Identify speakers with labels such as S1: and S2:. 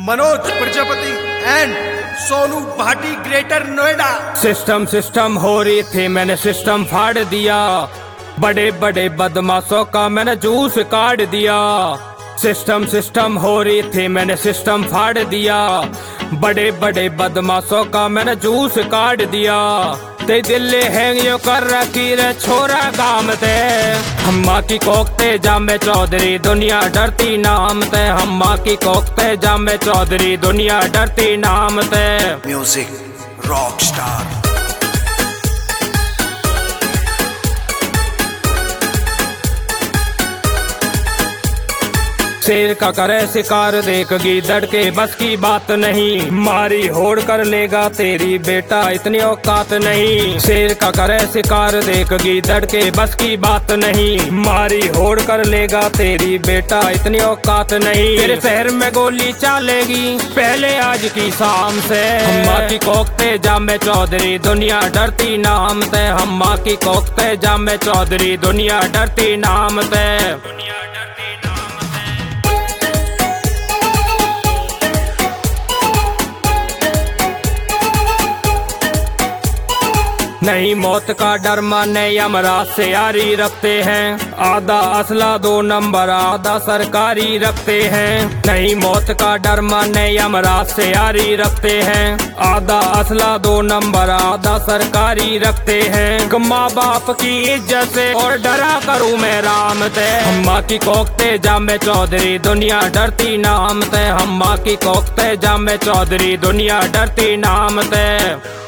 S1: Manoj Prajapati and Sonu Bhati Greater Noida.
S2: System हो रही थी, मैंने सिस्टम फाड़ दिया। बड़े बड़े बदमाशों का मैंने जूस काट दिया। सिस्टम हो रही थी, मैंने सिस्टम फाड़ दिया। बड़े बड़े बदमाशों का मैंने जूस काट दिया। ते दिल्ली हैंग यो कर रखी रे छोरा गाम ते। हम्मा की कोकते जामे चौधरी दुनिया डरती नाम ते। हम्मा की कोकते जामे चौधरी दुनिया डरती नाम ते।
S1: Music rock star.
S2: शेर का करे शिकार देख गीदड़ के बस की बात नहीं। मारी होड़ कर लेगा तेरी बेटा इतनी औकात नहीं। शेर का करे शिकार देख गीदड़ के बस की बात नहीं। मारी होड़ कर लेगा तेरी बेटा इतनी औकात नहीं। तेरे शहर में गोली चलेगी पहले आज की शाम से। हम्मा की कोकते जामे चौधरी दुनिया डरती नाम से। हम्मा की कोकते जामे चौधरी दुनिया डरती नाम से। नहीं मौत का डर माने यमराज से यारी रखते हैं। आधा असला 2 नंबर आधा सरकारी रखते हैं। नहीं मौत का डर माने यमराज से यारी रखते हैं। आधा असला 2 नंबर आधा सरकारी रखते हैं। माँ बाप की इज्जत से और डरा करूँ मैं राम ते। हम्मा की कोकते जामे चौधरी दुनिया डरती नाम ते। हम्मा की कोकते जामे चौधरी दुनिया डरती नाम ते।